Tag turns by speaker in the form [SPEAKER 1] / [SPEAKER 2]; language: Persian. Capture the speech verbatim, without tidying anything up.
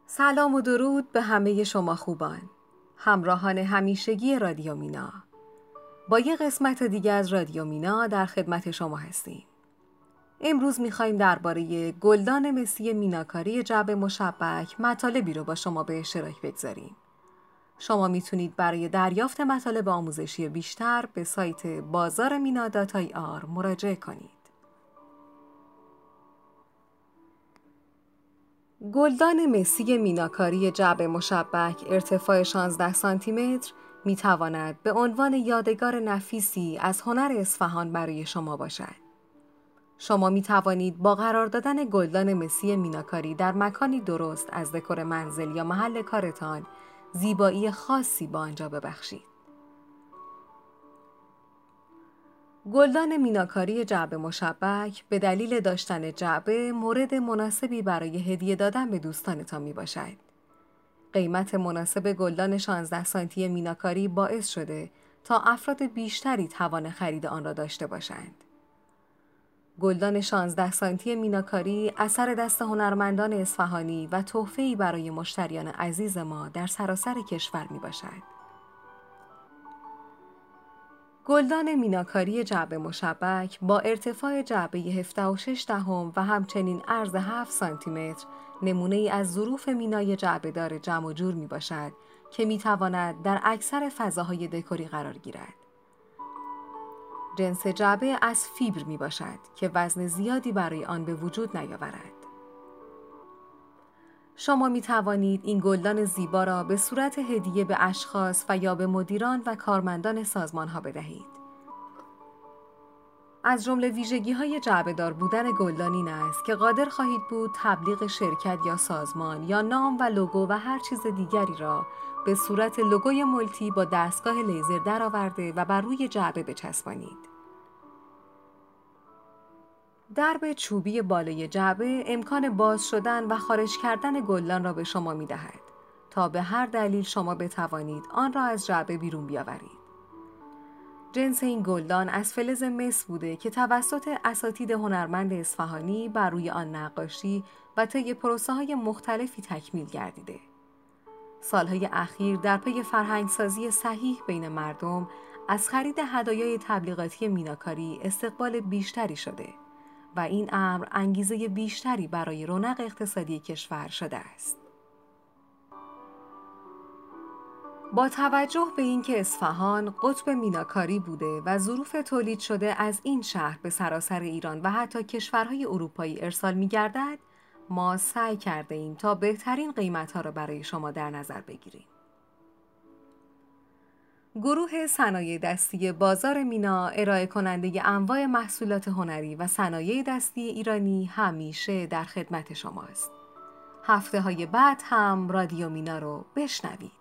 [SPEAKER 1] سلام و درود به همه شما خوبان، همراهان همیشگی رادیو مینا. با یه قسمت دیگه از رادیو مینا در خدمت شما هستیم. امروز میخوایم درباره گلدان مسی میناکاری جعبه مشبک مطالبی رو با شما به اشتراک بگذاریم. شما میتونید برای دریافت مطالب آموزشی بیشتر به سایت بازار مینا دات آی آر مراجعه کنید. گلدان مسی میناکاری جعبه مشبک ارتفاع شانزده سانتی متر می تواند به عنوان یادگار نفیسی از هنر اصفهان برای شما باشد. شما می توانید با قرار دادن گلدان مسی میناکاری در مکانی درست از دکور منزل یا محل کارتان زیبایی خاصی با آنجا ببخشید. گلدان میناکاری جعبه مشبک به دلیل داشتن جعبه مورد مناسبی برای هدیه دادن به دوستانتان می باشد. قیمت مناسب گلدان شانزده سانتی میناکاری باعث شده تا افراد بیشتری توان خرید آن را داشته باشند. گلدان شانزده سانتی میناکاری اثر دست هنرمندان اصفهانی و تحفه‌ای برای مشتریان عزیز ما در سراسر کشور می باشد. گلدان میناکاری جعبه مشبک با ارتفاع جعبه هفده و شش دهم و همچنین عرض هفت سانتی متر نمونه ای از ظروف مینای جعبه دار جمع و جور می باشد که می تواند در اکثر فضاهای دکوری قرار گیرد. جنس جعبه از فیبر می باشد که وزن زیادی برای آن به وجود نیاورد. شما می توانید این گلدان زیبا را به صورت هدیه به اشخاص و یا به مدیران و کارمندان سازمان ها بدهید. از جمله ویژگی‌های جعبه‌دار بودن گلدان این است که قادر خواهید بود تبلیغ شرکت یا سازمان یا نام و لوگو و هر چیز دیگری را به صورت لوگوی مولتی با دستگاه لیزر درآورده و بر روی جعبه بچسبانید. درب چوبی بالای جعبه امکان باز شدن و خارج کردن گلدان را به شما می دهد تا به هر دلیل شما بتوانید آن را از جعبه بیرون بیاورید. جنس این گلدان از فلز مس بوده که توسط اساتید هنرمند اصفهانی بر روی آن نقاشی و طی پروسه‌های مختلفی تکمیل گردیده. سالهای اخیر در پی فرهنگسازی صحیح بین مردم از خرید هدایای تبلیغاتی میناکاری استقبال بیشتری شده و این امر انگیزه بیشتری برای رونق اقتصادی کشور شده است. با توجه به اینکه اصفهان قطب میناکاری بوده و ظروف تولید شده از این شهر به سراسر ایران و حتی کشورهای اروپایی ارسال می‌گردد، ما سعی کرده ایم تا بهترین قیمت‌ها را برای شما در نظر بگیریم. گروه صنایع دستی بازار مینا ارائه کننده انواع محصولات هنری و صنایع دستی ایرانی همیشه در خدمت شماست. هفته های بعد هم رادیو مینا رو بشنوید.